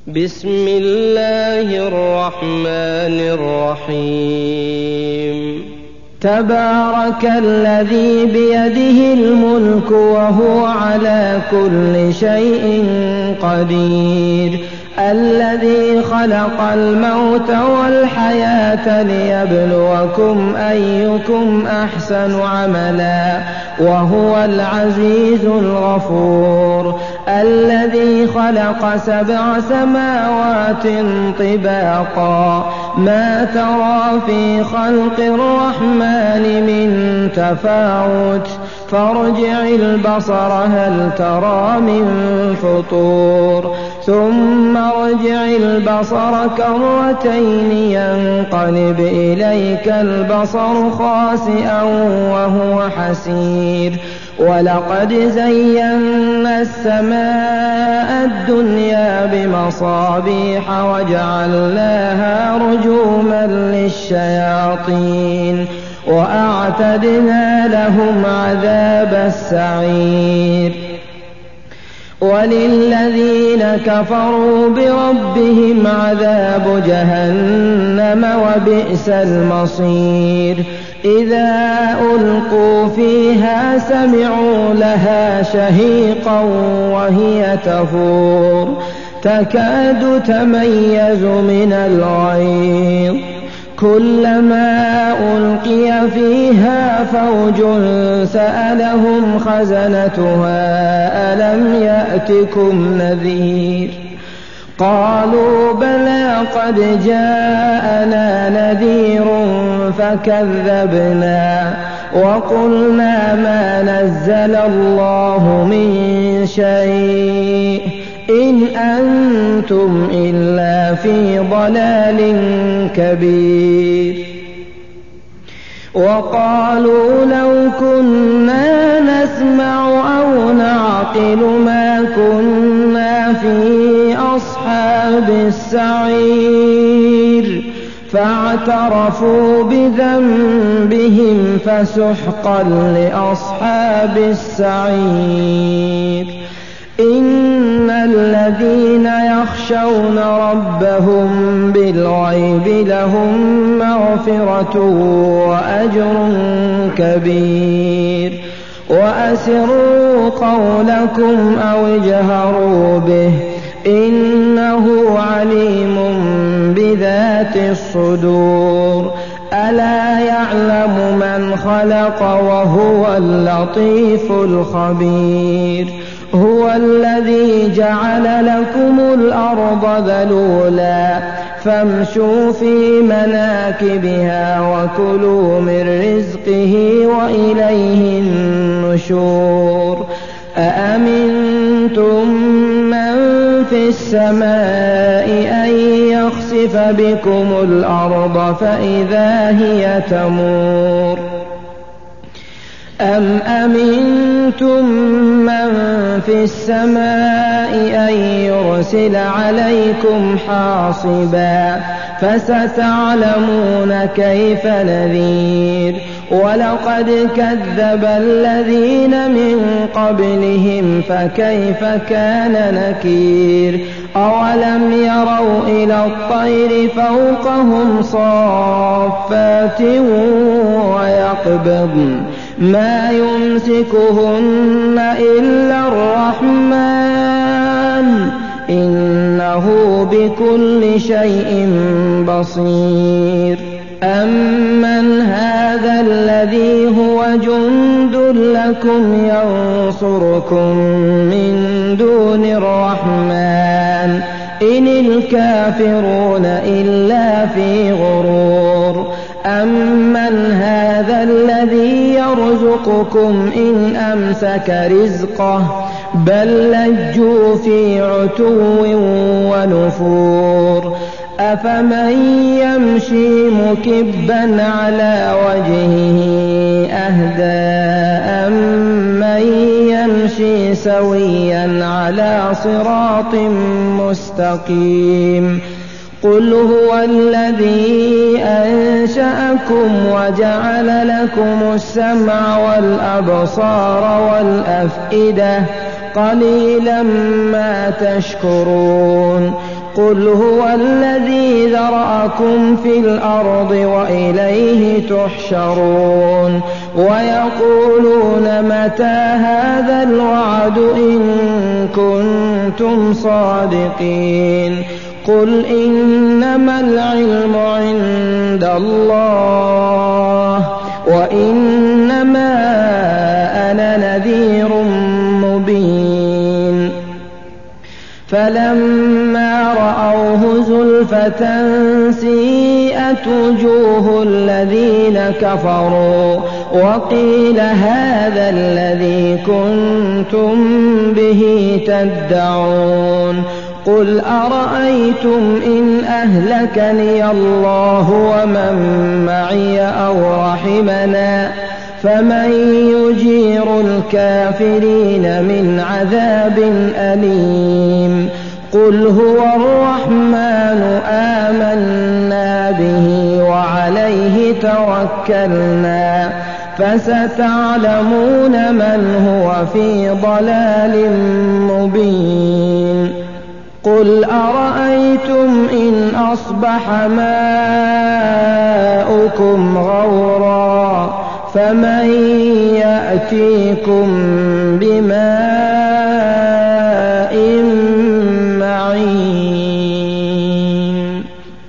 بسم الله الرحمن الرحيم تبارك الذي بيده الملك وهو على كل شيء قدير الذي خلق الموت والحياة ليبلوكم أيكم أحسن عملا وهو العزيز الغفور الذي خلق 7 سماوات طباقا ما ترى في خلق الرحمن من تفاوت فارجع البصر هل ترى من فطور ثم ارجع البصر كرتين ينقلب إليك البصر خاسئا وهو حسير ولقد زينا السماء الدنيا بمصابيح وجعلناها رجوما للشياطين وأعتدنا لهم عذاب السعير وللذين كفروا بربهم عذاب جهنم وبئس المصير إذا ألقوا فيها سمعوا لها شهيقا وهي تفور تكاد تميز من الغيظ كلما ألقي فيها فوج سألهم خزنتها ألم يأتكم نذير قالوا بلى قد جاءنا نذير فكذبنا وقلنا ما نزل الله من شيء إن أنتم إلا في ضلال كبير وقالوا لو كنا نسمع أو نعقل ما كنا في أصحاب السعير فاعترفوا بذنبهم فسحقا لأصحاب السعير إن الذين يخشون ربهم بالغيب لهم مغفرة وأجر كبير وأسروا قولكم أو اجهروا به إنه عليم بذات الصدور ألا يعلم من خلق وهو اللطيف الخبير هو الذي جعل لكم الأرض ذلولا فامشوا في مناكبها وكلوا من رزقه وإليه النشور أأمنتم من في السماء أن يخسف بكم الأرض فإذا هي تمور أم أمنتم من في السماء أن يرسل عليكم حاصبا فستعلمون كيف نذير ولقد كذب الذين من قبلهم فكيف كان نكير أولم يروا إلى الطير فوقهم صافات ويقبضن ما يمسكهن إلا الرحمن إنه بكل شيء بصير أمن هذا الذي هو جند لكم ينصركم من دون الرحمن إن الكافرون إلا في غرور أمن هذا الذي يرزقكم إن أمسك رزقه بل لجوا في عتو ونفور أفمن يمشي مكبا على وجهه أهدى أمن يمشي سويا على صراط مستقيم قل هو الذي أنشأكم وجعل لكم السمع والأبصار والأفئدة قليلا ما تشكرون قل هو الذي ذرأكم في الأرض وإليه تحشرون ويقولون متى هذا الوعد إن كنتم صادقين قل إنما العلم عند الله وإنما أنا نذير مبين فلما رأوه زلفة سيئت وجوه الذين كفروا وقيل هذا الذي كنتم به تدعون قل أرأيتم إن أهلكني الله ومن معي أو رحمنا فمن يجير الكافرين من عذاب أليم قل هو الرحمن آمنا به وعليه توكلنا فستعلمون من هو في ضلال مبين قل أرأيتم إن أصبح ماؤكم غورا فمن يأتيكم بماء